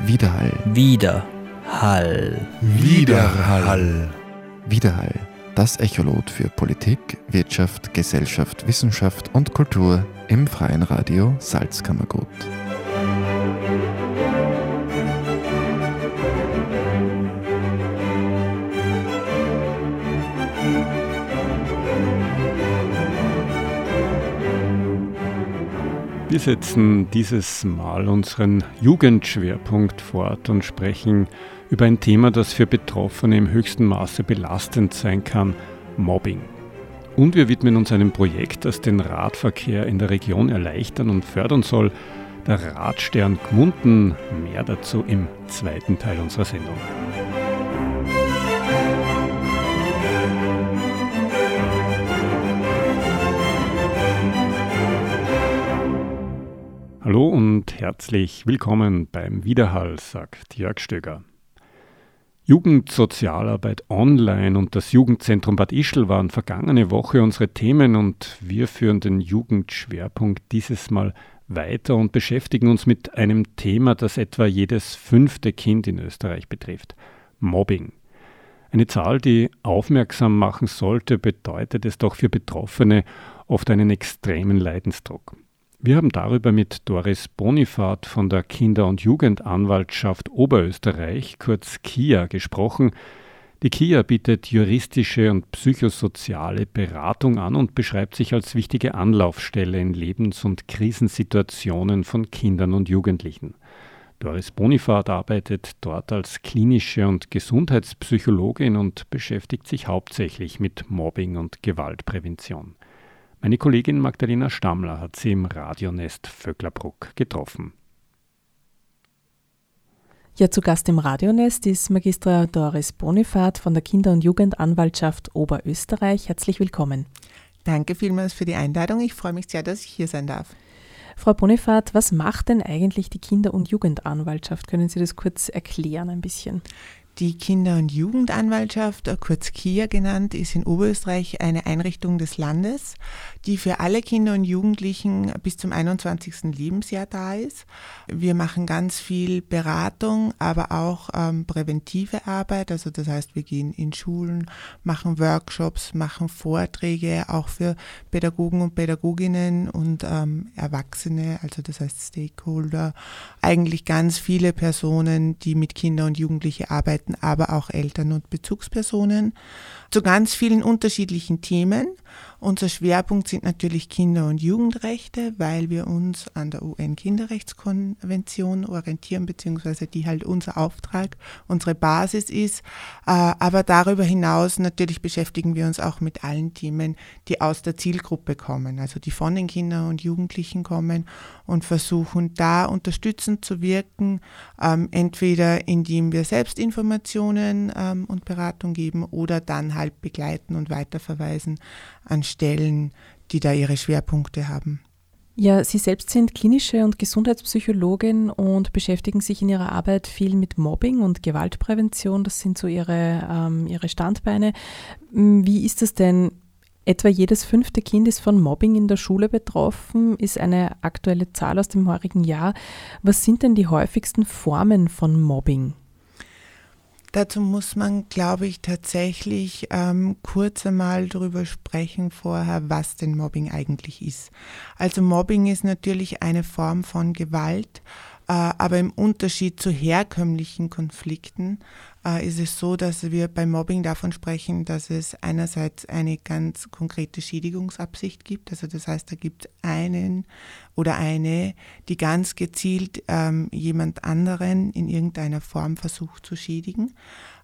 Widerhall. Widerhall. Widerhall. Widerhall. Das Echolot für Politik, Wirtschaft, Gesellschaft, Wissenschaft und Kultur im Freien Radio Salzkammergut. Wir setzen dieses Mal unseren Jugendschwerpunkt fort und sprechen über ein Thema, das für Betroffene im höchsten Maße belastend sein kann: Mobbing. Und wir widmen uns einem Projekt, das den Radverkehr in der Region erleichtern und fördern soll, der Radstern Gmunden. Mehr dazu im zweiten Teil unserer Sendung. Hallo und herzlich willkommen beim Widerhall, sagt Jörg Stöger. Jugendsozialarbeit online und das Jugendzentrum Bad Ischl waren vergangene Woche unsere Themen und wir führen den Jugendschwerpunkt dieses Mal weiter und beschäftigen uns mit einem Thema, das etwa jedes 5. Kind in Österreich betrifft: Mobbing. Eine Zahl, die aufmerksam machen sollte, bedeutet es doch für Betroffene oft einen extremen Leidensdruck. Wir haben darüber mit Doris Bonifat von der Kinder- und Jugendanwaltschaft Oberösterreich, kurz KIA, gesprochen. Die KIA bietet juristische und psychosoziale Beratung an und beschreibt sich als wichtige Anlaufstelle in Lebens- und Krisensituationen von Kindern und Jugendlichen. Doris Bonifat arbeitet dort als klinische und Gesundheitspsychologin und beschäftigt sich hauptsächlich mit Mobbing und Gewaltprävention. Meine Kollegin Magdalena Stammler hat sie im Radionest Vöcklerbruck getroffen. Ja, zu Gast im Radionest ist Magistra Doris Bonifat von der Kinder- und Jugendanwaltschaft Oberösterreich. Herzlich willkommen. Danke vielmals für die Einladung. Ich freue mich sehr, dass ich hier sein darf. Frau Bonifat, was macht denn eigentlich die Kinder- und Jugendanwaltschaft? Können Sie das kurz erklären ein bisschen? Die Kinder- und Jugendanwaltschaft, kurz KIA genannt, ist in Oberösterreich eine Einrichtung des Landes, die für alle Kinder und Jugendlichen bis zum 21. Lebensjahr da ist. Wir machen ganz viel Beratung, aber auch präventive Arbeit. Also das heißt, wir gehen in Schulen, machen Workshops, machen Vorträge, auch für Pädagogen und Pädagoginnen und Erwachsene, also das heißt Stakeholder. Eigentlich ganz viele Personen, die mit Kindern und Jugendlichen arbeiten, aber auch Eltern und Bezugspersonen, zu ganz vielen unterschiedlichen Themen. Unser Schwerpunkt sind natürlich Kinder- und Jugendrechte, weil wir uns an der UN-Kinderrechtskonvention orientieren, beziehungsweise die halt unser Auftrag, unsere Basis ist. Aber darüber hinaus natürlich beschäftigen wir uns auch mit allen Themen, die aus der Zielgruppe kommen, also die von den Kindern und Jugendlichen kommen, und versuchen da unterstützend zu wirken, entweder indem wir selbst Informationen und Beratung geben oder dann halt begleiten und weiterverweisen an Stellen, die da ihre Schwerpunkte haben. Ja, Sie selbst sind klinische und Gesundheitspsychologin und beschäftigen sich in Ihrer Arbeit viel mit Mobbing und Gewaltprävention. Das sind so Ihre Standbeine. Wie ist das denn? Etwa jedes 5. Kind ist von Mobbing in der Schule betroffen, ist eine aktuelle Zahl aus dem vorigen Jahr. Was sind denn die häufigsten Formen von Mobbing? Dazu muss man, glaube ich, tatsächlich kurz einmal darüber sprechen vorher, was denn Mobbing eigentlich ist. Also Mobbing ist natürlich eine Form von Gewalt, aber im Unterschied zu herkömmlichen Konflikten ist es so, dass wir bei Mobbing davon sprechen, dass es einerseits eine ganz konkrete Schädigungsabsicht gibt. Also das heißt, da gibt es einen oder eine, die ganz gezielt jemand anderen in irgendeiner Form versucht zu schädigen.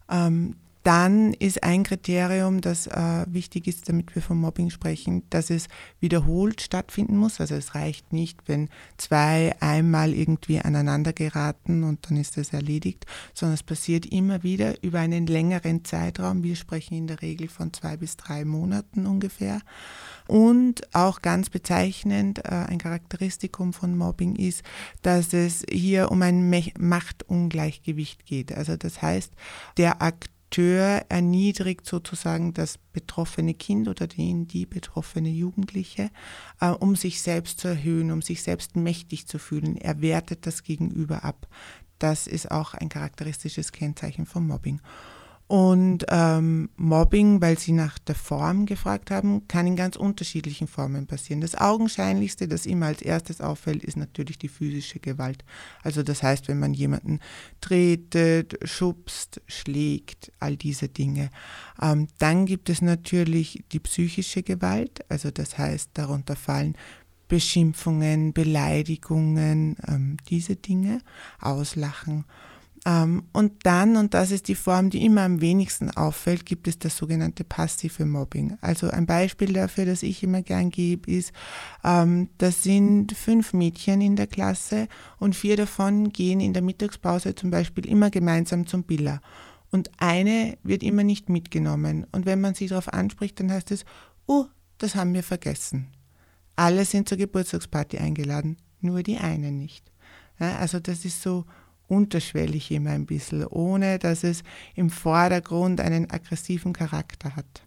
Dann ist ein Kriterium, das wichtig ist, damit wir vom Mobbing sprechen, dass es wiederholt stattfinden muss. Also es reicht nicht, wenn 2 einmal irgendwie aneinander geraten und dann ist das erledigt, sondern es passiert immer wieder über einen längeren Zeitraum. Wir sprechen in der Regel von 2 bis 3 Monaten ungefähr. Und auch ganz bezeichnend, ein Charakteristikum von Mobbing ist, dass es hier um ein Machtungleichgewicht geht. Also das heißt, der Akteur Akteur erniedrigt sozusagen das betroffene Kind oder die betroffene Jugendliche, um sich selbst zu erhöhen, um sich selbst mächtig zu fühlen. Er wertet das Gegenüber ab. Das ist auch ein charakteristisches Kennzeichen von Mobbing. Und Mobbing, weil Sie nach der Form gefragt haben, kann in ganz unterschiedlichen Formen passieren. Das Augenscheinlichste, das immer als erstes auffällt, ist natürlich die physische Gewalt. Also das heißt, wenn man jemanden tretet, schubst, schlägt, all diese Dinge. Dann gibt es natürlich die psychische Gewalt. Also das heißt, darunter fallen Beschimpfungen, Beleidigungen, diese Dinge, Auslachen. Und dann, und das ist die Form, die immer am wenigsten auffällt, gibt es das sogenannte passive Mobbing. Also ein Beispiel dafür, das ich immer gern gebe, ist, das sind 5 Mädchen in der Klasse und 4 davon gehen in der Mittagspause zum Beispiel immer gemeinsam zum Billa. Und eine wird immer nicht mitgenommen. Und wenn man sie darauf anspricht, dann heißt es, oh, das haben wir vergessen. Alle sind zur Geburtstagsparty eingeladen, nur die eine nicht. Ja, also das ist so unterschwellig immer ein bisschen, ohne dass es im Vordergrund einen aggressiven Charakter hat.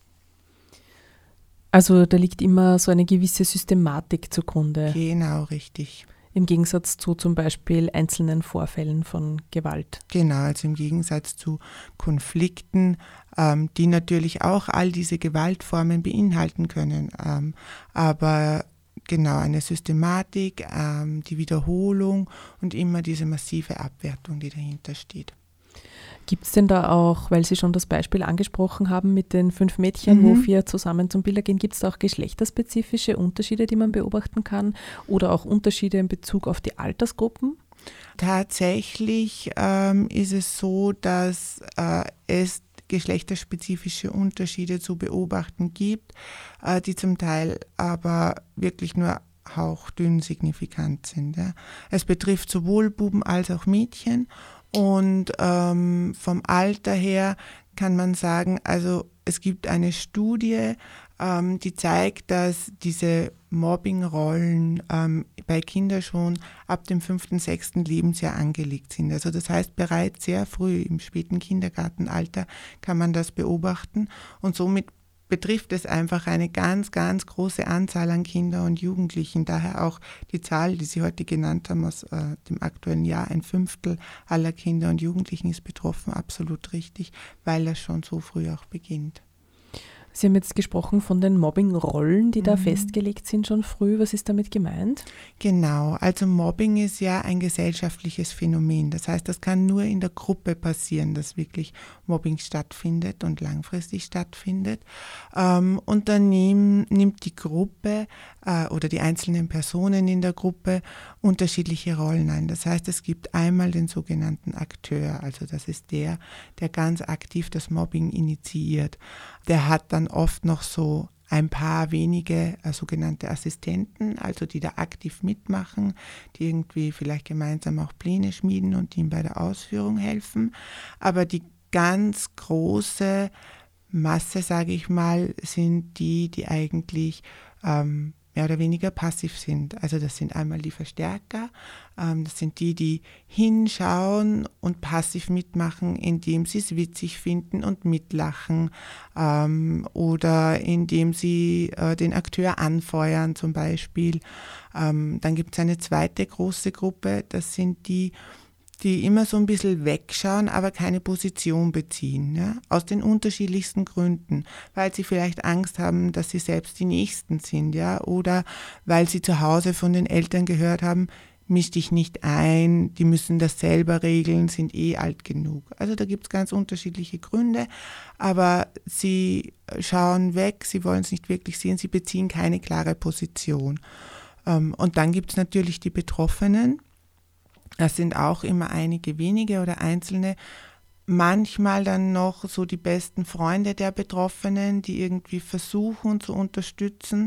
Also da liegt immer so eine gewisse Systematik zugrunde. Genau, richtig. Im Gegensatz zu zum Beispiel einzelnen Vorfällen von Gewalt. Genau, also im Gegensatz zu Konflikten, die natürlich auch all diese Gewaltformen beinhalten können. Aber genau, eine Systematik, die Wiederholung und immer diese massive Abwertung, die dahinter steht. Gibt es denn da auch, weil Sie schon das Beispiel angesprochen haben mit den 5 Mädchen, wo 4 zusammen zum Billa gehen, gibt es da auch geschlechterspezifische Unterschiede, die man beobachten kann oder auch Unterschiede in Bezug auf die Altersgruppen? Tatsächlich ist es so, dass es geschlechterspezifische Unterschiede zu beobachten gibt, die zum Teil aber wirklich nur hauchdünn signifikant sind. Ja. Es betrifft sowohl Buben als auch Mädchen und vom Alter her kann man sagen, also es gibt eine Studie, die zeigt, dass diese Mobbingrollen bei Kindern schon ab dem 5., 6. Lebensjahr angelegt sind. Also das heißt, bereits sehr früh im späten Kindergartenalter kann man das beobachten und somit betrifft es einfach eine ganz, ganz große Anzahl an Kindern und Jugendlichen. Daher auch die Zahl, die Sie heute genannt haben aus dem aktuellen Jahr, 1/5 aller Kinder und Jugendlichen ist betroffen, absolut richtig, weil das schon so früh auch beginnt. Sie haben jetzt gesprochen von den Mobbingrollen, die da festgelegt sind schon früh. Was ist damit gemeint? Genau, also Mobbing ist ja ein gesellschaftliches Phänomen. Das heißt, das kann nur in der Gruppe passieren, dass wirklich Mobbing stattfindet und langfristig stattfindet. Und dann nimmt die Gruppe oder die einzelnen Personen in der Gruppe unterschiedliche Rollen ein. Das heißt, es gibt einmal den sogenannten Akteur, also das ist der ganz aktiv das Mobbing initiiert. Der hat dann oft noch so ein paar wenige sogenannte Assistenten, also die da aktiv mitmachen, die irgendwie vielleicht gemeinsam auch Pläne schmieden und ihm bei der Ausführung helfen. Aber die ganz große Masse, sage ich mal, sind die eigentlich mehr oder weniger passiv sind. Also das sind einmal die Verstärker, das sind die hinschauen und passiv mitmachen, indem sie es witzig finden und mitlachen oder indem sie den Akteur anfeuern zum Beispiel. Dann gibt es eine zweite große Gruppe, das sind die immer so ein bisschen wegschauen, aber keine Position beziehen, ja? Aus den unterschiedlichsten Gründen, weil sie vielleicht Angst haben, dass sie selbst die Nächsten sind, ja, oder weil sie zu Hause von den Eltern gehört haben, misch dich nicht ein, die müssen das selber regeln, sind alt genug. Also da gibt es ganz unterschiedliche Gründe, aber sie schauen weg, sie wollen es nicht wirklich sehen, sie beziehen keine klare Position. Und dann gibt es natürlich die Betroffenen. Das sind auch immer einige wenige oder einzelne, manchmal dann noch so die besten Freunde der Betroffenen, die irgendwie versuchen zu unterstützen,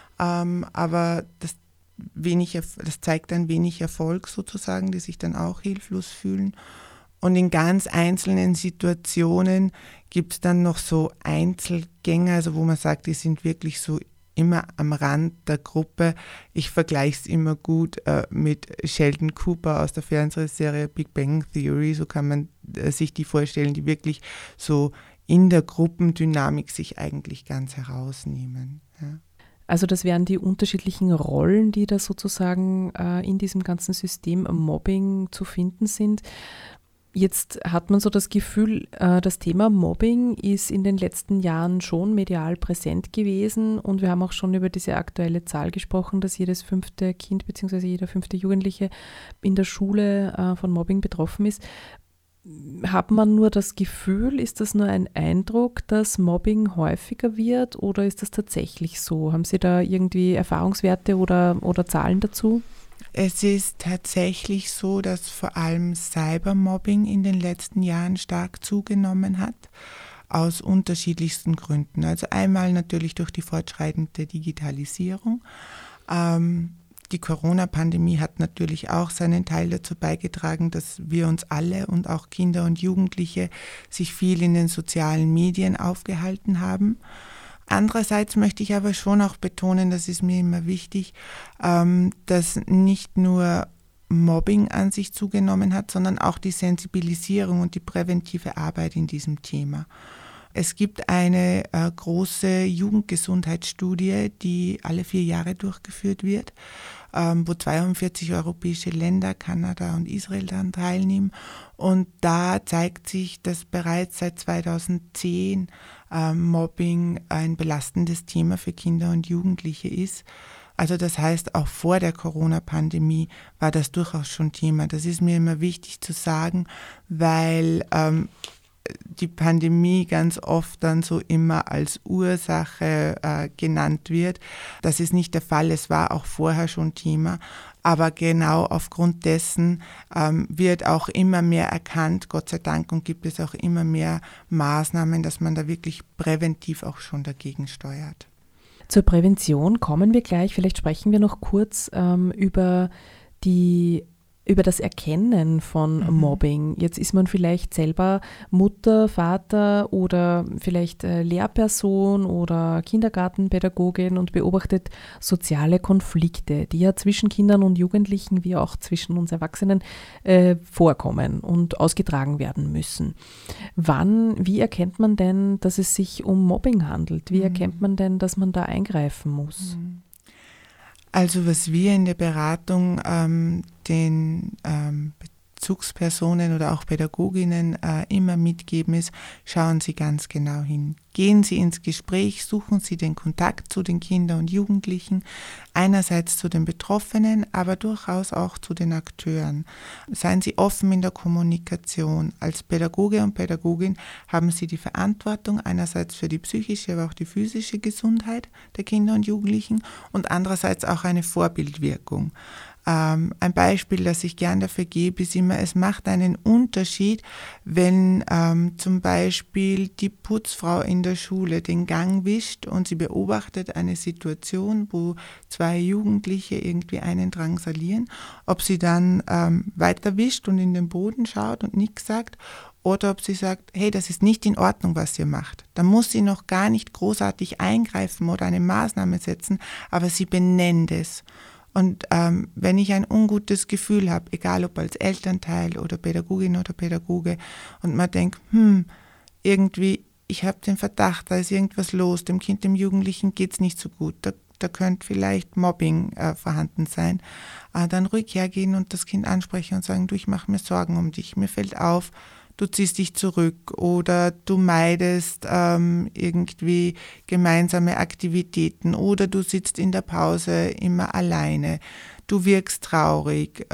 aber das zeigt dann wenig Erfolg sozusagen, die sich dann auch hilflos fühlen. Und in ganz einzelnen Situationen gibt es dann noch so Einzelgänger, also wo man sagt, die sind wirklich so immer am Rand der Gruppe. Ich vergleiche es immer gut mit Sheldon Cooper aus der Fernsehserie Big Bang Theory. So kann man sich die vorstellen, die wirklich so in der Gruppendynamik sich eigentlich ganz herausnehmen. Ja. Also das wären die unterschiedlichen Rollen, die da sozusagen in diesem ganzen System Mobbing zu finden sind. Jetzt hat man so das Gefühl, das Thema Mobbing ist in den letzten Jahren schon medial präsent gewesen und wir haben auch schon über diese aktuelle Zahl gesprochen, dass jedes 5. Kind bzw. jeder 5. Jugendliche in der Schule von Mobbing betroffen ist. Hat man nur das Gefühl, ist das nur ein Eindruck, dass Mobbing häufiger wird oder ist das tatsächlich so? Haben Sie da irgendwie Erfahrungswerte oder Zahlen dazu? Es ist tatsächlich so, dass vor allem Cybermobbing in den letzten Jahren stark zugenommen hat, aus unterschiedlichsten Gründen. Also einmal natürlich durch die fortschreitende Digitalisierung. Die Corona-Pandemie hat natürlich auch seinen Teil dazu beigetragen, dass wir uns alle und auch Kinder und Jugendliche sich viel in den sozialen Medien aufgehalten haben. Andererseits möchte ich aber schon auch betonen, das ist mir immer wichtig, dass nicht nur Mobbing an sich zugenommen hat, sondern auch die Sensibilisierung und die präventive Arbeit in diesem Thema. Es gibt eine große Jugendgesundheitsstudie, die alle 4 Jahre durchgeführt wird, wo 42 europäische Länder, Kanada und Israel daran teilnehmen. Und da zeigt sich, dass bereits seit 2010 Mobbing ein belastendes Thema für Kinder und Jugendliche ist. Also das heißt, auch vor der Corona-Pandemie war das durchaus schon Thema. Das ist mir immer wichtig zu sagen, weil die Pandemie ganz oft dann so immer als Ursache genannt wird. Das ist nicht der Fall, es war auch vorher schon Thema. Aber genau aufgrund dessen wird auch immer mehr erkannt, Gott sei Dank, und gibt es auch immer mehr Maßnahmen, dass man da wirklich präventiv auch schon dagegen steuert. Zur Prävention kommen wir gleich. Vielleicht sprechen wir noch kurz über das Erkennen von Mobbing. Jetzt ist man vielleicht selber Mutter, Vater oder vielleicht Lehrperson oder Kindergartenpädagogin und beobachtet soziale Konflikte, die ja zwischen Kindern und Jugendlichen wie auch zwischen uns Erwachsenen vorkommen und ausgetragen werden müssen. Wie erkennt man denn, dass es sich um Mobbing handelt? Wie erkennt man denn, dass man da eingreifen muss? Also was wir in der Beratung den Bezugspersonen oder auch Pädagoginnen immer mitgeben ist, schauen Sie ganz genau hin. Gehen Sie ins Gespräch, suchen Sie den Kontakt zu den Kindern und Jugendlichen, einerseits zu den Betroffenen, aber durchaus auch zu den Akteuren. Seien Sie offen in der Kommunikation. Als Pädagoge und Pädagogin haben Sie die Verantwortung einerseits für die psychische, aber auch die physische Gesundheit der Kinder und Jugendlichen und andererseits auch eine Vorbildwirkung. Ein Beispiel, das ich gern dafür gebe, ist immer, es macht einen Unterschied, wenn zum Beispiel die Putzfrau in der Schule den Gang wischt und sie beobachtet eine Situation, wo 2 Jugendliche irgendwie einen drangsalieren, ob sie dann weiter wischt und in den Boden schaut und nichts sagt, oder ob sie sagt, hey, das ist nicht in Ordnung, was ihr macht. Da muss sie noch gar nicht großartig eingreifen oder eine Maßnahme setzen, aber sie benennt es. Und wenn ich ein ungutes Gefühl habe, egal ob als Elternteil oder Pädagogin oder Pädagoge, und man denkt, irgendwie, ich habe den Verdacht, da ist irgendwas los, dem Kind, dem Jugendlichen geht es nicht so gut, da könnte vielleicht Mobbing vorhanden sein, dann ruhig hergehen und das Kind ansprechen und sagen, du, ich mache mir Sorgen um dich, mir fällt auf, du ziehst dich zurück oder du meidest irgendwie gemeinsame Aktivitäten oder du sitzt in der Pause immer alleine. Du wirkst traurig,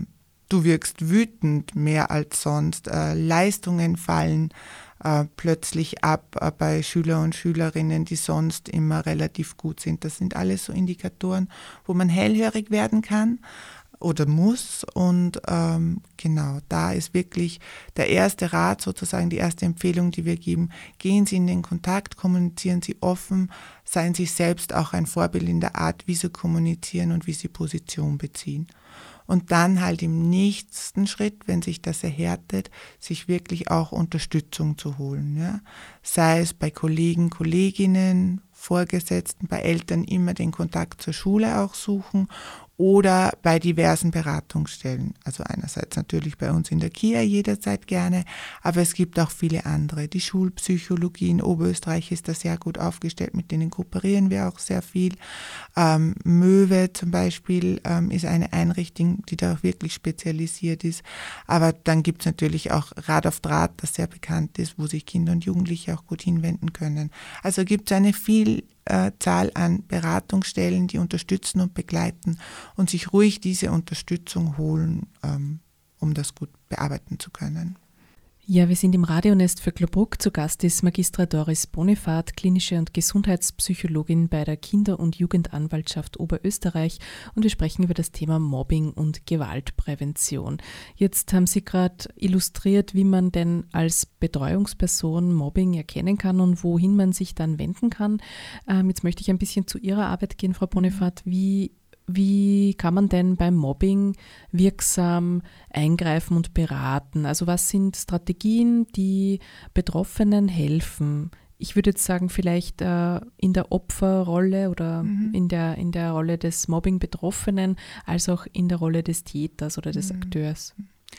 du wirkst wütend mehr als sonst. Leistungen fallen plötzlich ab bei Schüler und Schülerinnen, die sonst immer relativ gut sind. Das sind alles so Indikatoren, wo man hellhörig werden kann oder muss, und genau, da ist wirklich der erste Rat, sozusagen die erste Empfehlung, die wir geben: Gehen Sie in den Kontakt, kommunizieren Sie offen, seien Sie selbst auch ein Vorbild in der Art, wie Sie kommunizieren und wie Sie Position beziehen. Und dann halt im nächsten Schritt, wenn sich das erhärtet, sich wirklich auch Unterstützung zu holen. Ja? Sei es bei Kollegen, Kolleginnen, Vorgesetzten, bei Eltern immer den Kontakt zur Schule auch suchen oder bei diversen Beratungsstellen. Also einerseits natürlich bei uns in der KIA jederzeit gerne, aber es gibt auch viele andere. Die Schulpsychologie in Oberösterreich ist da sehr gut aufgestellt, mit denen kooperieren wir auch sehr viel. Möwe zum Beispiel ist eine Einrichtung, die da auch wirklich spezialisiert ist. Aber dann gibt es natürlich auch Rat auf Draht, das sehr bekannt ist, wo sich Kinder und Jugendliche auch gut hinwenden können. Also gibt es eine Zahl an Beratungsstellen, die unterstützen und begleiten und sich ruhig diese Unterstützung holen, um das gut bearbeiten zu können. Ja, wir sind im Radionest für Globruck. Zu Gast ist Magistra Doris Bonifat, klinische und Gesundheitspsychologin bei der Kinder- und Jugendanwaltschaft Oberösterreich, und wir sprechen über das Thema Mobbing und Gewaltprävention. Jetzt haben Sie gerade illustriert, wie man denn als Betreuungsperson Mobbing erkennen kann und wohin man sich dann wenden kann. Jetzt möchte ich ein bisschen zu Ihrer Arbeit gehen, Frau Bonifat. Wie kann man denn beim Mobbing wirksam eingreifen und beraten? Also was sind Strategien, die Betroffenen helfen? Ich würde jetzt sagen, vielleicht in der Opferrolle oder in der Rolle des Mobbing-Betroffenen, als auch in der Rolle des Täters oder des Akteurs.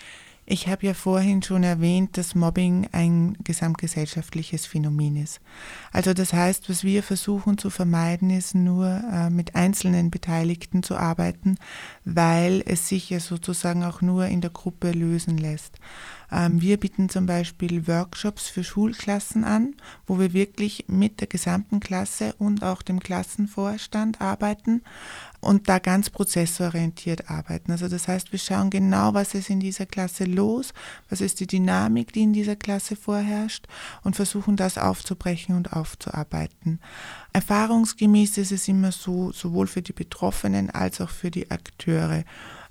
Ich habe ja vorhin schon erwähnt, dass Mobbing ein gesamtgesellschaftliches Phänomen ist. Also das heißt, was wir versuchen zu vermeiden, ist nur mit einzelnen Beteiligten zu arbeiten, weil es sich ja sozusagen auch nur in der Gruppe lösen lässt. Wir bieten zum Beispiel Workshops für Schulklassen an, wo wir wirklich mit der gesamten Klasse und auch dem Klassenvorstand arbeiten und da ganz prozessorientiert arbeiten. Also das heißt, wir schauen genau, was ist in dieser Klasse los, was ist die Dynamik, die in dieser Klasse vorherrscht, und versuchen das aufzubrechen und aufzuarbeiten. Erfahrungsgemäß ist es immer so, sowohl für die Betroffenen als auch für die Akteure.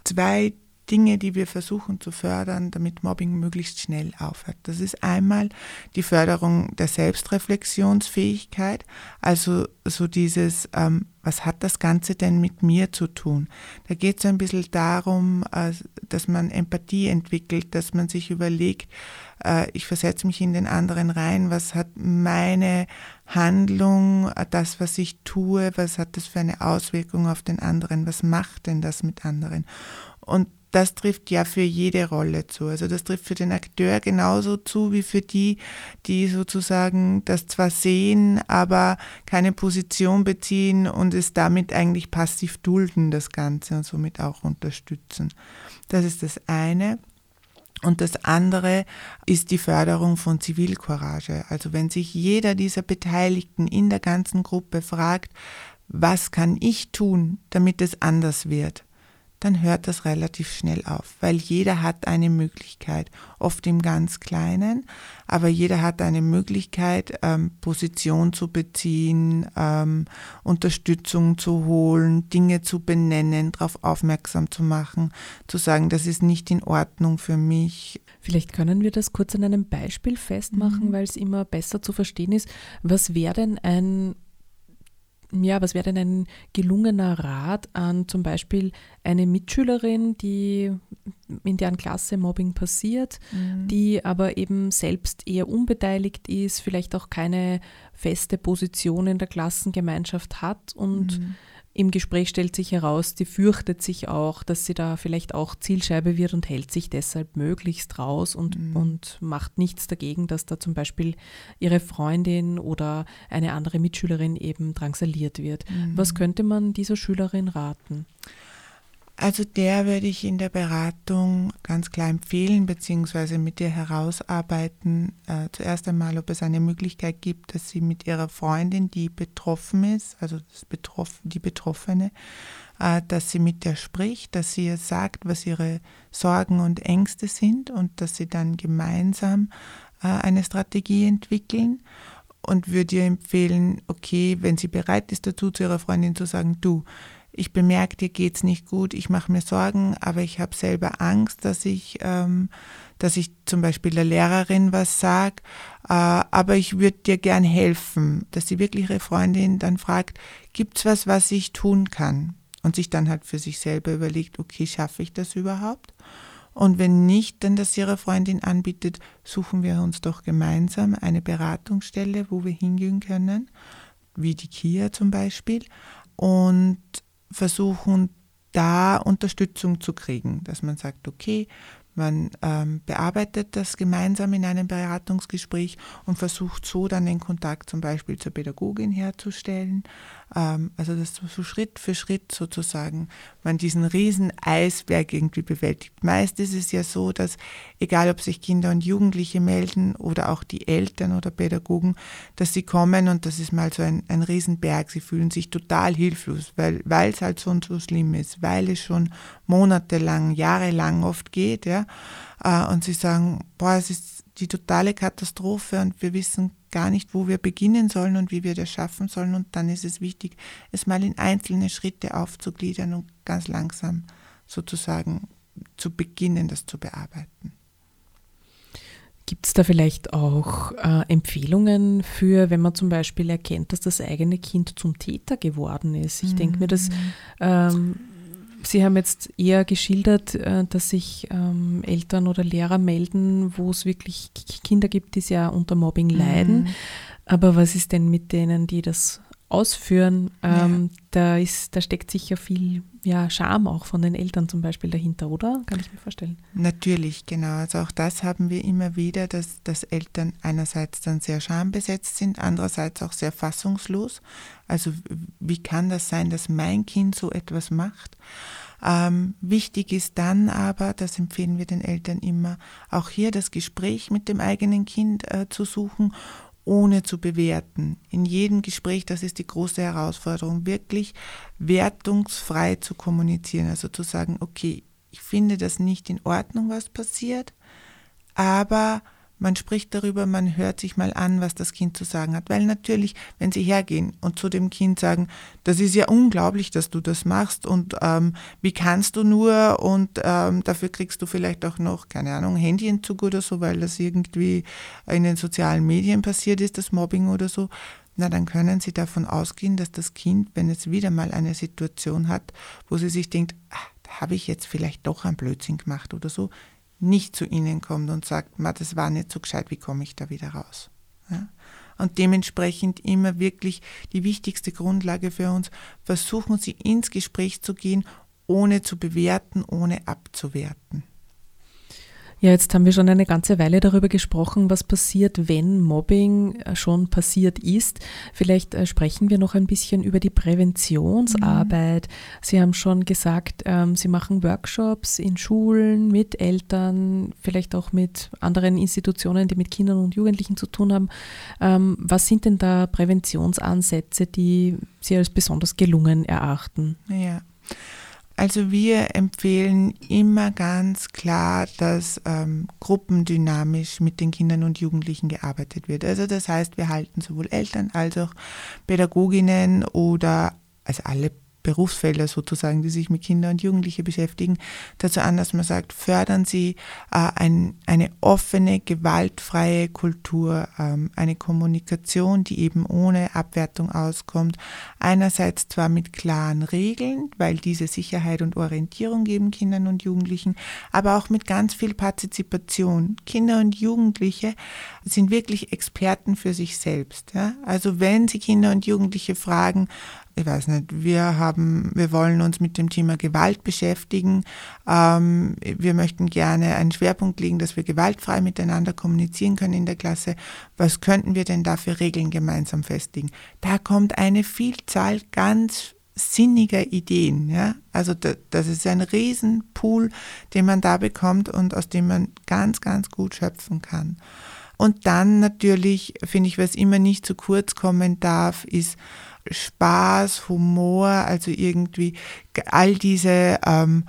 2 Dinge, die wir versuchen zu fördern, damit Mobbing möglichst schnell aufhört. Das ist einmal die Förderung der Selbstreflexionsfähigkeit, also so dieses, was hat das Ganze denn mit mir zu tun? Da geht es ein bisschen darum, dass man Empathie entwickelt, dass man sich überlegt, ich versetze mich in den anderen rein, was hat meine Handlung, das, was ich tue, was hat das für eine Auswirkung auf den anderen, was macht denn das mit anderen? Und das trifft ja für jede Rolle zu. Also das trifft für den Akteur genauso zu wie für die, die sozusagen das zwar sehen, aber keine Position beziehen und es damit eigentlich passiv dulden, das Ganze, und somit auch unterstützen. Das ist das eine. Und das andere ist die Förderung von Zivilcourage. Also wenn sich jeder dieser Beteiligten in der ganzen Gruppe fragt, was kann ich tun, damit es anders wird, dann hört das relativ schnell auf, weil jeder hat eine Möglichkeit, oft im ganz Kleinen, aber jeder hat eine Möglichkeit, Position zu beziehen, Unterstützung zu holen, Dinge zu benennen, darauf aufmerksam zu machen, zu sagen, das ist nicht in Ordnung für mich. Vielleicht können wir das kurz an einem Beispiel festmachen, weil es immer besser zu verstehen ist. Was wäre denn ein gelungener Rat an zum Beispiel eine Mitschülerin, in deren Klasse Mobbing passiert, die aber eben selbst eher unbeteiligt ist, vielleicht auch keine feste Position in der Klassengemeinschaft hat und im Gespräch stellt sich heraus, die fürchtet sich auch, dass sie da vielleicht auch Zielscheibe wird und hält sich deshalb möglichst raus und macht nichts dagegen, dass da zum Beispiel ihre Freundin oder eine andere Mitschülerin eben drangsaliert wird. Was könnte man dieser Schülerin raten? Also der würde ich in der Beratung ganz klar empfehlen, beziehungsweise mit ihr herausarbeiten. Zuerst einmal, ob es eine Möglichkeit gibt, dass sie mit ihrer Freundin, die betroffen ist, also die Betroffene, dass sie mit der spricht, dass sie ihr sagt, was ihre Sorgen und Ängste sind, und dass sie dann gemeinsam eine Strategie entwickeln. Und würde ihr empfehlen, okay, wenn sie bereit ist dazu, zu ihrer Freundin zu sagen, du, ich bemerke, dir geht's nicht gut, ich mache mir Sorgen, aber ich habe selber Angst, dass ich zum Beispiel der Lehrerin was sage, aber ich würde dir gern helfen, dass sie wirklich ihre Freundin dann fragt, gibt's was ich tun kann? Und sich dann halt für sich selber überlegt, okay, schaffe ich das überhaupt? Und wenn nicht, dann, dass sie ihre Freundin anbietet, suchen wir uns doch gemeinsam eine Beratungsstelle, wo wir hingehen können, wie die KIA zum Beispiel, und versuchen da Unterstützung zu kriegen, dass man sagt, okay, man bearbeitet das gemeinsam in einem Beratungsgespräch und versucht so dann den Kontakt zum Beispiel zur Pädagogin herzustellen. Also dass so Schritt für Schritt sozusagen man diesen riesen Eisberg irgendwie bewältigt. Meist ist es ja so, dass egal ob sich Kinder und Jugendliche melden oder auch die Eltern oder Pädagogen, dass sie kommen und das ist mal so ein Riesenberg. Sie fühlen sich total hilflos, weil es halt so und so schlimm ist, weil es schon monatelang, jahrelang oft geht, ja. Und sie sagen, es ist die totale Katastrophe und wir wissen gar nicht, wo wir beginnen sollen und wie wir das schaffen sollen. Und dann ist es wichtig, es mal in einzelne Schritte aufzugliedern und ganz langsam sozusagen zu beginnen, das zu bearbeiten. Gibt es da vielleicht auch Empfehlungen für, wenn man zum Beispiel erkennt, dass das eigene Kind zum Täter geworden ist? Ich denke mir, dass Sie haben jetzt eher geschildert, dass sich Eltern oder Lehrer melden, wo es wirklich Kinder gibt, die sehr unter Mobbing leiden. Aber was ist denn mit denen, die das ausführen? Da steckt sicher viel Scham auch von den Eltern zum Beispiel dahinter, oder? Kann ich mir vorstellen. Natürlich, genau. Also auch das haben wir immer wieder, dass Eltern einerseits dann sehr schambesetzt sind, andererseits auch sehr fassungslos. Also wie kann das sein, dass mein Kind so etwas macht? Wichtig ist dann aber, das empfehlen wir den Eltern immer, auch hier das Gespräch mit dem eigenen Kind zu suchen, ohne zu bewerten. In jedem Gespräch, das ist die große Herausforderung, wirklich wertungsfrei zu kommunizieren. Also zu sagen, okay, ich finde das nicht in Ordnung, was passiert, aber man spricht darüber, man hört sich mal an, was das Kind zu sagen hat. Weil natürlich, wenn Sie hergehen und zu dem Kind sagen, das ist ja unglaublich, dass du das machst und wie kannst du nur und dafür kriegst du vielleicht auch noch, keine Ahnung, Handyentzug oder so, weil das irgendwie in den sozialen Medien passiert ist, das Mobbing oder so, na dann können Sie davon ausgehen, dass das Kind, wenn es wieder mal eine Situation hat, wo sie sich denkt, da habe ich jetzt vielleicht doch einen Blödsinn gemacht oder so, nicht zu Ihnen kommt und sagt, das war nicht so gescheit, wie komme ich da wieder raus? Ja? Und dementsprechend immer wirklich die wichtigste Grundlage für uns, versuchen Sie ins Gespräch zu gehen, ohne zu bewerten, ohne abzuwerten. Ja, jetzt haben wir schon eine ganze Weile darüber gesprochen, was passiert, wenn Mobbing schon passiert ist. Vielleicht sprechen wir noch ein bisschen über die Präventionsarbeit. Sie haben schon gesagt, Sie machen Workshops in Schulen mit Eltern, vielleicht auch mit anderen Institutionen, die mit Kindern und Jugendlichen zu tun haben. Was sind denn da Präventionsansätze, die Sie als besonders gelungen erachten? Ja. Also wir empfehlen immer ganz klar, dass gruppendynamisch mit den Kindern und Jugendlichen gearbeitet wird. Also das heißt, wir halten sowohl Eltern als auch Pädagoginnen oder also alle Berufsfelder sozusagen, die sich mit Kindern und Jugendlichen beschäftigen, dazu an, dass man sagt, fördern Sie eine offene, gewaltfreie Kultur, eine Kommunikation, die eben ohne Abwertung auskommt. Einerseits zwar mit klaren Regeln, weil diese Sicherheit und Orientierung geben Kindern und Jugendlichen, aber auch mit ganz viel Partizipation. Kinder und Jugendliche sind wirklich Experten für sich selbst. Ja? Also wenn Sie Kinder und Jugendliche fragen, ich weiß nicht, wir wollen uns mit dem Thema Gewalt beschäftigen. Wir möchten gerne einen Schwerpunkt legen, dass wir gewaltfrei miteinander kommunizieren können in der Klasse. Was könnten wir denn da für Regeln gemeinsam festlegen? Da kommt eine Vielzahl ganz sinniger Ideen. Ja? Also das ist ein Riesenpool, den man da bekommt und aus dem man ganz, ganz gut schöpfen kann. Und dann natürlich, finde ich, was immer nicht zu kurz kommen darf, ist Spaß, Humor, also irgendwie all diese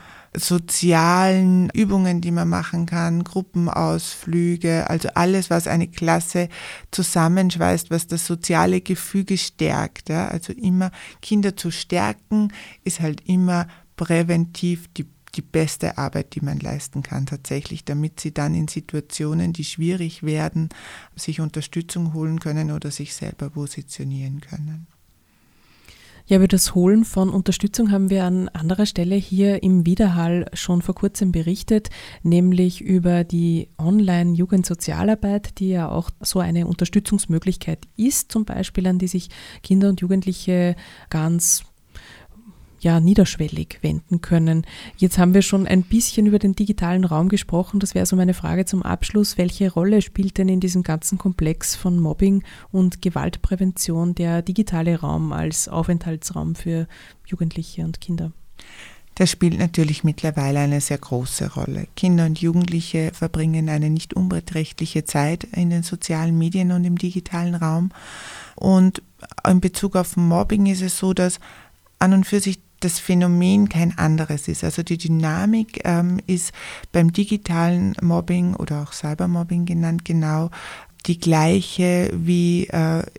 sozialen Übungen, die man machen kann, Gruppenausflüge, also alles, was eine Klasse zusammenschweißt, was das soziale Gefüge stärkt. Ja? Also immer Kinder zu stärken, ist halt immer präventiv die beste Arbeit, die man leisten kann tatsächlich, damit sie dann in Situationen, die schwierig werden, sich Unterstützung holen können oder sich selber positionieren können. Ja, über das Holen von Unterstützung haben wir an anderer Stelle hier im Widerhall schon vor kurzem berichtet, nämlich über die Online-Jugendsozialarbeit, die ja auch so eine Unterstützungsmöglichkeit ist, zum Beispiel an die sich Kinder und Jugendliche ganz niederschwellig wenden können. Jetzt haben wir schon ein bisschen über den digitalen Raum gesprochen. Das wäre so meine Frage zum Abschluss. Welche Rolle spielt denn in diesem ganzen Komplex von Mobbing und Gewaltprävention der digitale Raum als Aufenthaltsraum für Jugendliche und Kinder? Das spielt natürlich mittlerweile eine sehr große Rolle. Kinder und Jugendliche verbringen eine nicht unbeträchtliche Zeit in den sozialen Medien und im digitalen Raum. Und in Bezug auf Mobbing ist es so, dass an und für sich das Phänomen kein anderes ist. Also die Dynamik ist beim digitalen Mobbing oder auch Cybermobbing genannt genau die gleiche wie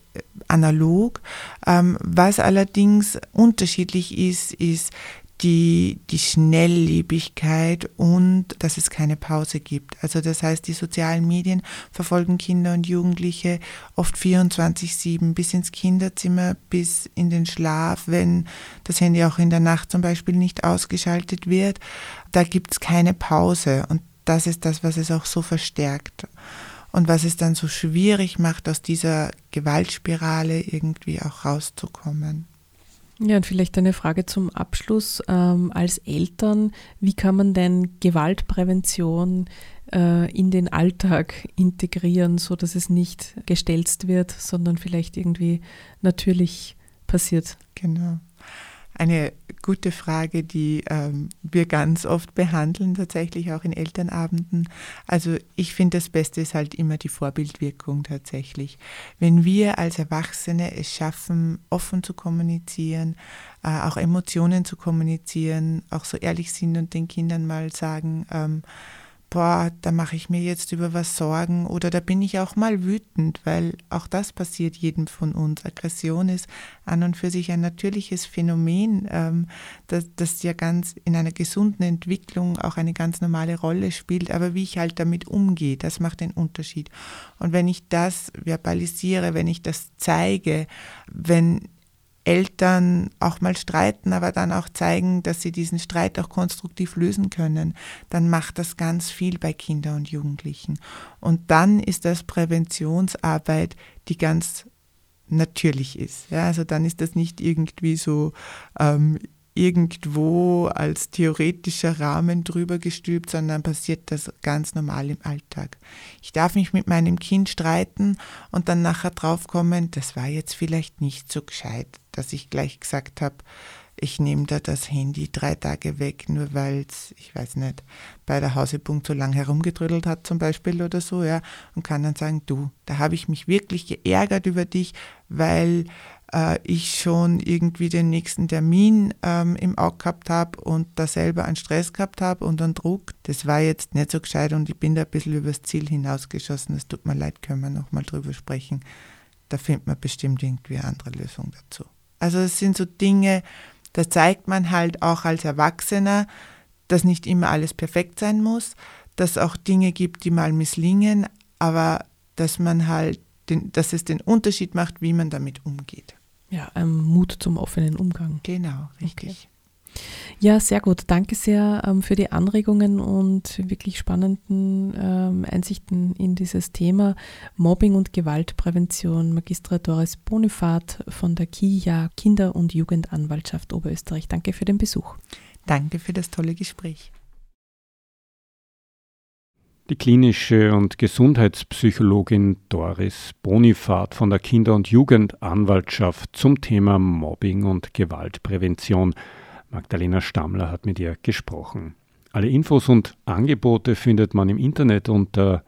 analog. Was allerdings unterschiedlich ist die Schnelllebigkeit und dass es keine Pause gibt. Also das heißt, die sozialen Medien verfolgen Kinder und Jugendliche oft 24/7 bis ins Kinderzimmer, bis in den Schlaf, wenn das Handy auch in der Nacht zum Beispiel nicht ausgeschaltet wird. Da gibt es keine Pause und das ist das, was es auch so verstärkt. Und was es dann so schwierig macht, aus dieser Gewaltspirale irgendwie auch rauszukommen. Ja, und vielleicht eine Frage zum Abschluss. Als Eltern, wie kann man denn Gewaltprävention in den Alltag integrieren, sodass es nicht gestelzt wird, sondern vielleicht irgendwie natürlich passiert? Genau. Eine gute Frage, die wir ganz oft behandeln, tatsächlich auch in Elternabenden. Also ich finde, das Beste ist halt immer die Vorbildwirkung tatsächlich. Wenn wir als Erwachsene es schaffen, offen zu kommunizieren, auch Emotionen zu kommunizieren, auch so ehrlich sind und den Kindern mal sagen, da mache ich mir jetzt über was Sorgen oder da bin ich auch mal wütend, weil auch das passiert jedem von uns. Aggression ist an und für sich ein natürliches Phänomen, das ja ganz in einer gesunden Entwicklung auch eine ganz normale Rolle spielt, aber wie ich halt damit umgehe, das macht den Unterschied. Und wenn ich das verbalisiere, wenn ich das zeige, wenn Eltern auch mal streiten, aber dann auch zeigen, dass sie diesen Streit auch konstruktiv lösen können, dann macht das ganz viel bei Kindern und Jugendlichen. Und dann ist das Präventionsarbeit, die ganz natürlich ist. Ja, also dann ist das nicht irgendwie so irgendwo als theoretischer Rahmen drüber gestülpt, sondern passiert das ganz normal im Alltag. Ich darf mich mit meinem Kind streiten und dann nachher draufkommen, das war jetzt vielleicht nicht so gescheit, dass ich gleich gesagt habe, ich nehme da das Handy 3 Tage weg, nur weil es, ich weiß nicht, bei der Hausübung so lang herumgetrödelt hat zum Beispiel oder so, ja, und kann dann sagen, du, da habe ich mich wirklich geärgert über dich, weil ich schon irgendwie den nächsten Termin im Auge gehabt habe und da selber einen Stress gehabt habe und einen Druck. Das war jetzt nicht so gescheit und ich bin da ein bisschen übers Ziel hinausgeschossen. Das tut mir leid, können wir nochmal drüber sprechen. Da findet man bestimmt irgendwie eine andere Lösung dazu. Also es sind so Dinge, da zeigt man halt auch als Erwachsener, dass nicht immer alles perfekt sein muss, dass es auch Dinge gibt, die mal misslingen, aber dass man halt, dass es den Unterschied macht, wie man damit umgeht. Ja, Mut zum offenen Umgang. Genau, richtig. Okay. Ja, sehr gut. Danke sehr für die Anregungen und wirklich spannenden Einsichten in dieses Thema Mobbing und Gewaltprävention. Magistra Doris Bonifat von der KIJA Kinder- und Jugendanwaltschaft Oberösterreich. Danke für den Besuch. Danke für das tolle Gespräch. Die klinische und Gesundheitspsychologin Doris Bonifat von der Kinder- und Jugendanwaltschaft zum Thema Mobbing und Gewaltprävention. Magdalena Stammler hat mit ihr gesprochen. Alle Infos und Angebote findet man im Internet unter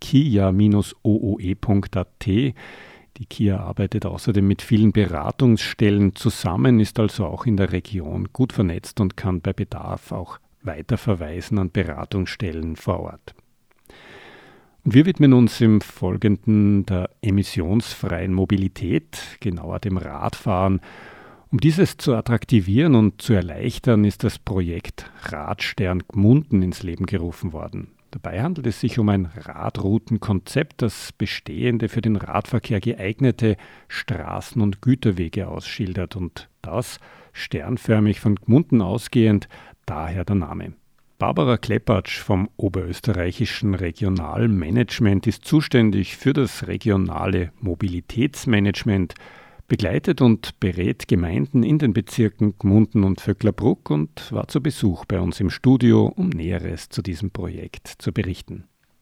kia-ooe.at. Die KIA arbeitet außerdem mit vielen Beratungsstellen zusammen, ist also auch in der Region gut vernetzt und kann bei Bedarf auch weiterverweisen an Beratungsstellen vor Ort. Und wir widmen uns im Folgenden der emissionsfreien Mobilität, genauer dem Radfahren. Um dieses zu attraktivieren und zu erleichtern, ist das Projekt Radstern Gmunden ins Leben gerufen worden. Dabei handelt es sich um ein Radroutenkonzept, das bestehende für den Radverkehr geeignete Straßen- und Güterwege ausschildert und das sternförmig von Gmunden ausgehend, daher der Name. Barbara Klepatsch vom Oberösterreichischen Regionalmanagement ist zuständig für das regionale Mobilitätsmanagement, begleitet und berät Gemeinden in den Bezirken Gmunden und Vöcklerbruck und war zu Besuch bei uns im Studio, um Näheres zu diesem Projekt zu berichten.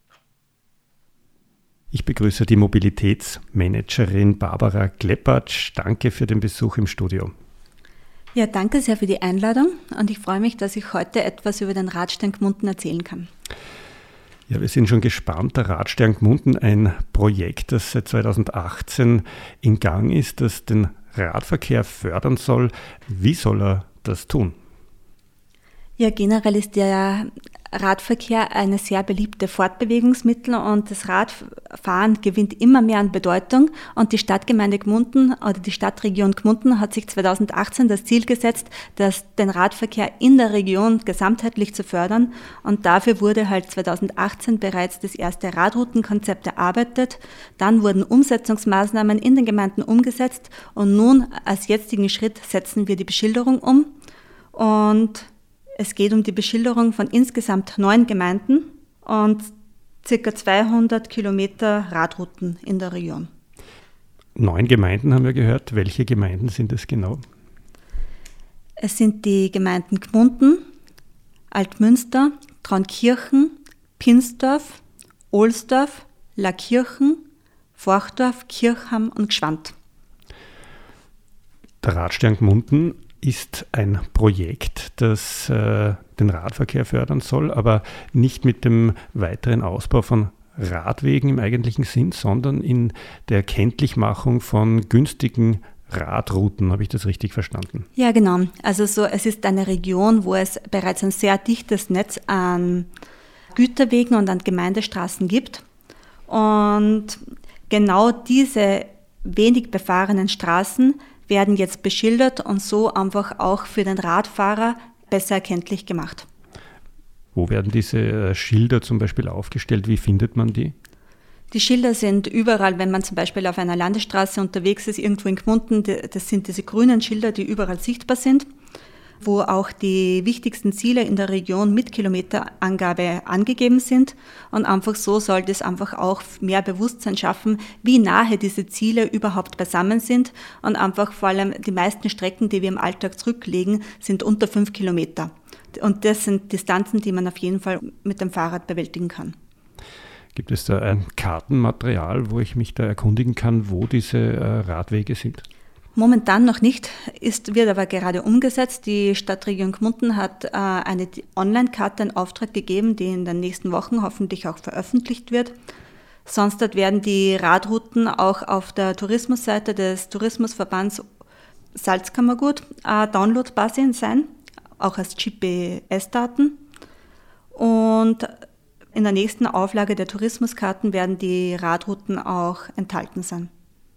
Ich begrüße die Mobilitätsmanagerin Barbara Klepatsch. Danke für den Besuch im Studio. Ja, danke sehr für die Einladung und ich freue mich, dass ich heute etwas über den Radstern Gmunden erzählen kann. Ja, wir sind schon gespannt. Der Radstern Gmunden, ein Projekt, das seit 2018 in Gang ist, das den Radverkehr fördern soll. Wie soll er das tun? Ja, generell ist der Radverkehr eine sehr beliebte Fortbewegungsmittel und das Radfahren gewinnt immer mehr an Bedeutung und die Stadtgemeinde Gmunden oder die Stadtregion Gmunden hat sich 2018 das Ziel gesetzt, den Radverkehr in der Region gesamtheitlich zu fördern und dafür wurde halt 2018 bereits das erste Radroutenkonzept erarbeitet, dann wurden Umsetzungsmaßnahmen in den Gemeinden umgesetzt und nun als jetzigen Schritt setzen wir die Beschilderung um und es geht um die Beschilderung von insgesamt 9 Gemeinden und ca. 200 Kilometer Radrouten in der Region. 9 Gemeinden haben wir gehört. Welche Gemeinden sind es genau? Es sind die Gemeinden Gmunden, Altmünster, Traunkirchen, Pinsdorf, Ohlsdorf, Laakirchen, Forchdorf, Kirchham und Gschwand. Der Radstern Gmunden ist ein Projekt, das den Radverkehr fördern soll, aber nicht mit dem weiteren Ausbau von Radwegen im eigentlichen Sinn, sondern in der Kenntlichmachung von günstigen Radrouten. Habe ich das richtig verstanden? Ja, genau. Also es ist eine Region, wo es bereits ein sehr dichtes Netz an Güterwegen und an Gemeindestraßen gibt. Und genau diese wenig befahrenen Straßen werden jetzt beschildert und so einfach auch für den Radfahrer besser erkenntlich gemacht. Wo werden diese Schilder zum Beispiel aufgestellt? Wie findet man die? Die Schilder sind überall, wenn man zum Beispiel auf einer Landesstraße unterwegs ist, irgendwo in Gmunden, das sind diese grünen Schilder, die überall sichtbar sind, wo auch die wichtigsten Ziele in der Region mit Kilometerangabe angegeben sind. Und einfach so sollte es einfach auch mehr Bewusstsein schaffen, wie nahe diese Ziele überhaupt beisammen sind. Und einfach vor allem die meisten Strecken, die wir im Alltag zurücklegen, sind unter 5 Kilometer. Und das sind Distanzen, die man auf jeden Fall mit dem Fahrrad bewältigen kann. Gibt es da ein Kartenmaterial, wo ich mich da erkundigen kann, wo diese Radwege sind? Momentan noch nicht, wird aber gerade umgesetzt. Die Stadtregion Gmunden hat eine Online-Karte in Auftrag gegeben, die in den nächsten Wochen hoffentlich auch veröffentlicht wird. Sonst werden die Radrouten auch auf der Tourismusseite des Tourismusverbands Salzkammergut downloadbar sein, auch als GPS-Daten. Und in der nächsten Auflage der Tourismuskarten werden die Radrouten auch enthalten sein.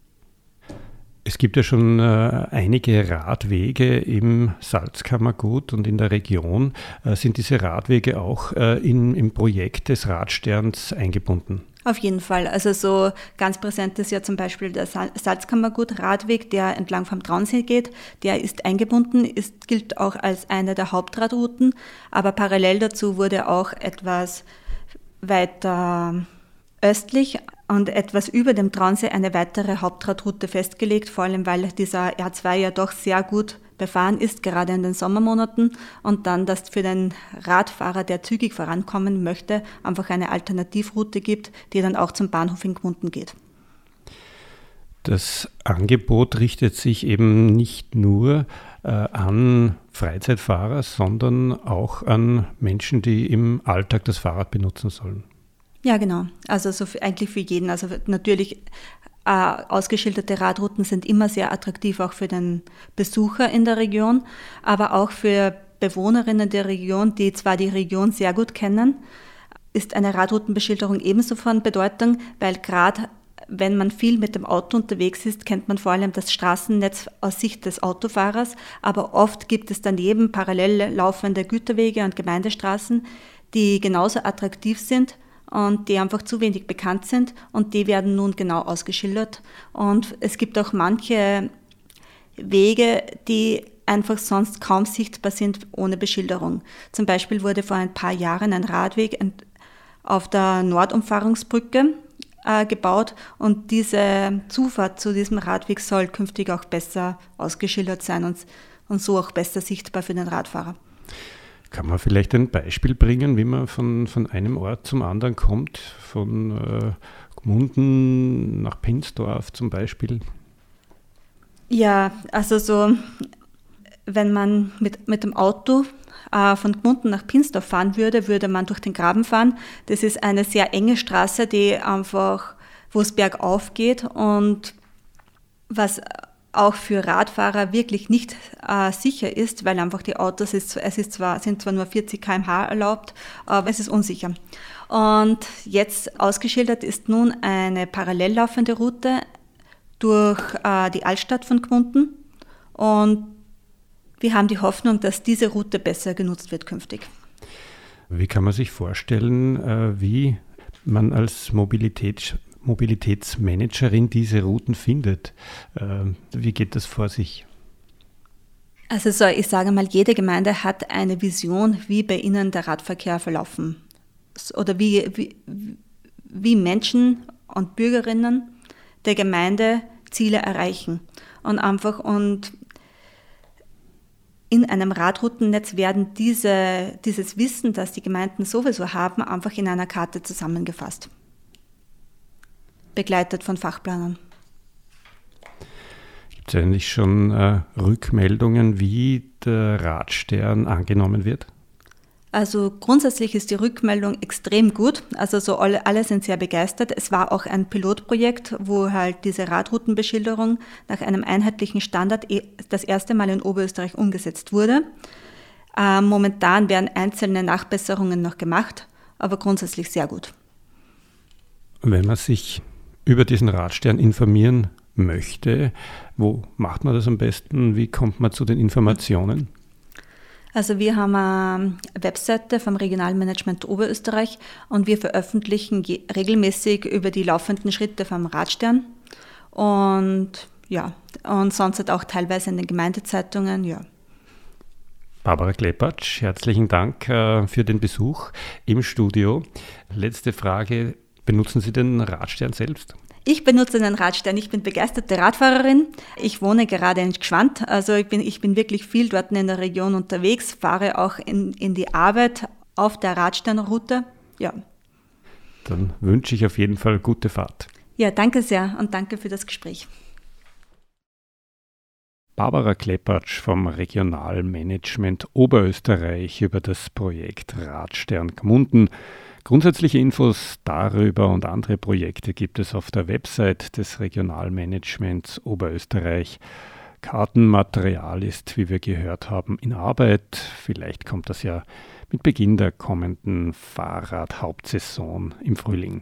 Es gibt ja schon einige Radwege im Salzkammergut und in der Region. Sind diese Radwege auch im Projekt des Radsterns eingebunden? Auf jeden Fall. Also so ganz präsent ist ja zum Beispiel der Salzkammergut-Radweg, der entlang vom Traunsee geht. Der ist eingebunden, gilt auch als eine der Hauptradrouten. Aber parallel dazu wurde auch etwas weiter östlich und etwas über dem Traunsee eine weitere Hauptradroute festgelegt, vor allem weil dieser R2 ja doch sehr gut befahren ist, gerade in den Sommermonaten und dann, dass für den Radfahrer, der zügig vorankommen möchte, einfach eine Alternativroute gibt, die dann auch zum Bahnhof in Gmunden geht. Das Angebot richtet sich eben nicht nur an Freizeitfahrer, sondern auch an Menschen, die im Alltag das Fahrrad benutzen sollen. Ja, genau. Also eigentlich für jeden. Also natürlich ausgeschilderte Radrouten sind immer sehr attraktiv, auch für den Besucher in der Region, aber auch für Bewohnerinnen der Region, die zwar die Region sehr gut kennen, ist eine Radroutenbeschilderung ebenso von Bedeutung, weil gerade wenn man viel mit dem Auto unterwegs ist, kennt man vor allem das Straßennetz aus Sicht des Autofahrers, aber oft gibt es daneben parallel laufende Güterwege und Gemeindestraßen, die genauso attraktiv sind und die einfach zu wenig bekannt sind, und die werden nun genau ausgeschildert. Und es gibt auch manche Wege, die einfach sonst kaum sichtbar sind ohne Beschilderung. Zum Beispiel wurde vor ein paar Jahren ein Radweg auf der Nordumfahrungsbrücke gebaut, und diese Zufahrt zu diesem Radweg soll künftig auch besser ausgeschildert sein und so auch besser sichtbar für den Radfahrer. Kann man vielleicht ein Beispiel bringen, wie man von einem Ort zum anderen kommt, von Gmunden nach Pinsdorf zum Beispiel? Ja, also so, wenn man mit dem Auto von Gmunden nach Pinsdorf fahren würde man durch den Graben fahren. Das ist eine sehr enge Straße, die einfach, wo es bergauf geht, und was auch für Radfahrer wirklich nicht sicher ist, weil einfach die Autos, sind zwar nur 40 km/h erlaubt, aber es ist unsicher. Und jetzt ausgeschildert ist nun eine parallel laufende Route durch die Altstadt von Gmunden, und wir haben die Hoffnung, dass diese Route besser genutzt wird künftig. Wie kann man sich vorstellen, wie man als Mobilitätsmanagerin diese Routen findet? Wie geht das vor sich? Also ich sage mal, jede Gemeinde hat eine Vision, wie bei ihnen der Radverkehr verlaufen oder wie Menschen und Bürgerinnen der Gemeinde Ziele erreichen. Und in einem Radroutennetz werden dieses Wissen, das die Gemeinden sowieso haben, einfach in einer Karte zusammengefasst, begleitet von Fachplanern. Gibt es eigentlich schon Rückmeldungen, wie der Radstern angenommen wird? Also grundsätzlich ist die Rückmeldung extrem gut. Also alle sind sehr begeistert. Es war auch ein Pilotprojekt, wo halt diese Radroutenbeschilderung nach einem einheitlichen Standard das erste Mal in Oberösterreich umgesetzt wurde. Momentan werden einzelne Nachbesserungen noch gemacht, aber grundsätzlich sehr gut. Wenn man sich über diesen Radstern informieren möchte, wo macht man das am besten? Wie kommt man zu den Informationen? Also wir haben eine Webseite vom Regionalmanagement Oberösterreich, und wir veröffentlichen regelmäßig über die laufenden Schritte vom Radstern und sonst halt auch teilweise in den Gemeindezeitungen, ja. Barbara Klepatsch, herzlichen Dank für den Besuch im Studio. Letzte Frage, benutzen Sie den Radstern selbst? Ich benutze den Radstern. Ich bin begeisterte Radfahrerin. Ich wohne gerade in Gschwand. Also ich bin wirklich viel dort in der Region unterwegs, fahre auch in die Arbeit auf der Radsternroute. Ja. Dann wünsche ich auf jeden Fall gute Fahrt. Ja, danke sehr und danke für das Gespräch. Barbara Klepatsch vom Regionalmanagement Oberösterreich über das Projekt Radstern Gmunden. Grundsätzliche Infos darüber und andere Projekte gibt es auf der Website des Regionalmanagements Oberösterreich. Kartenmaterial ist, wie wir gehört haben, in Arbeit. Vielleicht kommt das ja mit Beginn der kommenden Fahrradhauptsaison im Frühling.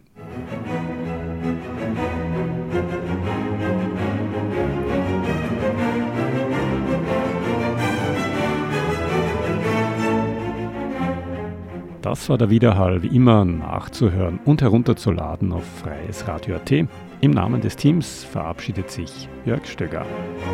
Das war der Widerhall, wie immer nachzuhören und herunterzuladen auf freiesradio.at. Im Namen des Teams verabschiedet sich Jörg Stöger.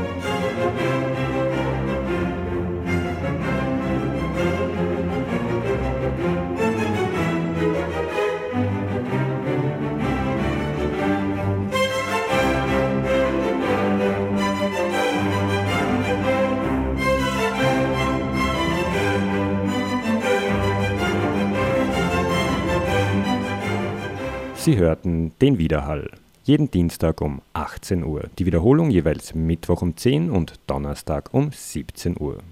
Sie hörten den Widerhall. Jeden Dienstag um 18 Uhr. Die Wiederholung jeweils Mittwoch um 10 und Donnerstag um 17 Uhr.